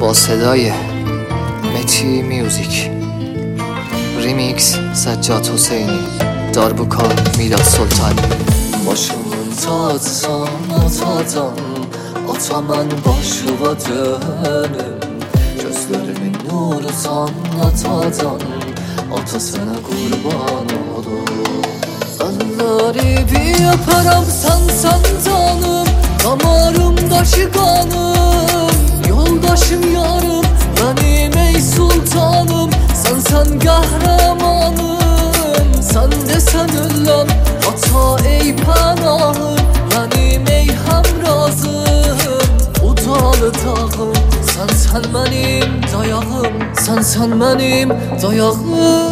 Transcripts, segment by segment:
با صدای متی میوزیک، ریمیکس سجاد حسینی، داربوکا میلاد سلطانی. Başımın tacısan atadan, ataman başıva dönüm. Gözlerimin nurusan atadan, atasına kurban olur. Elleri bir öperim sen canım, damarımda şikanım. Yoldaşım yarım, benim ey sultanım. Sen kahramanım, sen desen ölüm. Ata ey panahım, benim ey hamrazım. Udalı dağım, sen benim dayağım. Sen benim dayağım.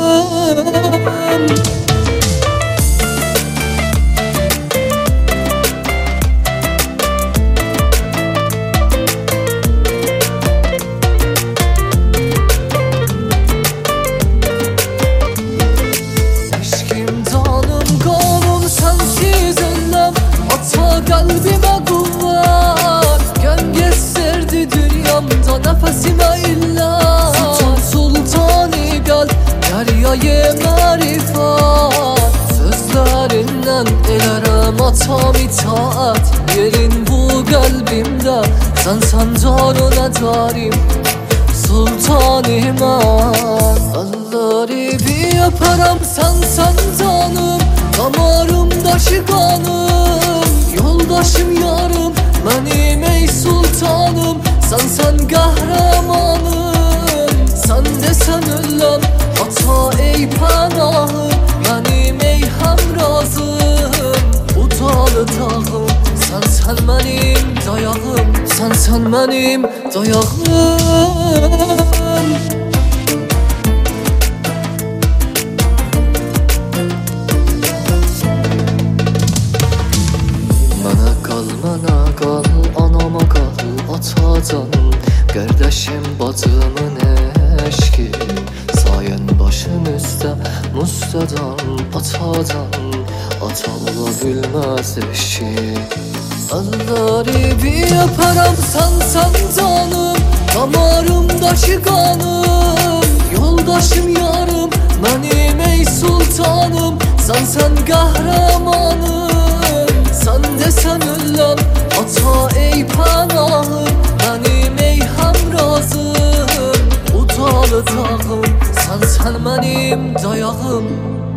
Kalbime kuvvet, gel gösterdi dünyamda nefesime illa. Sultani gel, deryayı marifat. Sözlerinden elerem atam itaat. Yerin bu kalbimde, sen canına darim. Sultanım elleri bir öperim sen canım. Damarımda şikanım. Yoldaşım yarım, benim ey sultanım. Sen kahramanım, sen desen ölüm. Ata ey panahım, benim ey hamrazım. Udalı dağım, sen benim dayağım. Sen benim dayağım. Mana kal, anama kal, atadan. Kardeşim bacımın eşki. Sayen başım üstte, mustadan, atadan. Ata olabilmez eşki. Elleri bir öperim sen canım. Damarımda şikanım. Yoldaşım yarım, benim ey sultanım. Sen kahramanım, sen desen ölüm. Ata ey panahım, benim ey hamrazım. Udalı dağım, sen benim dayağım.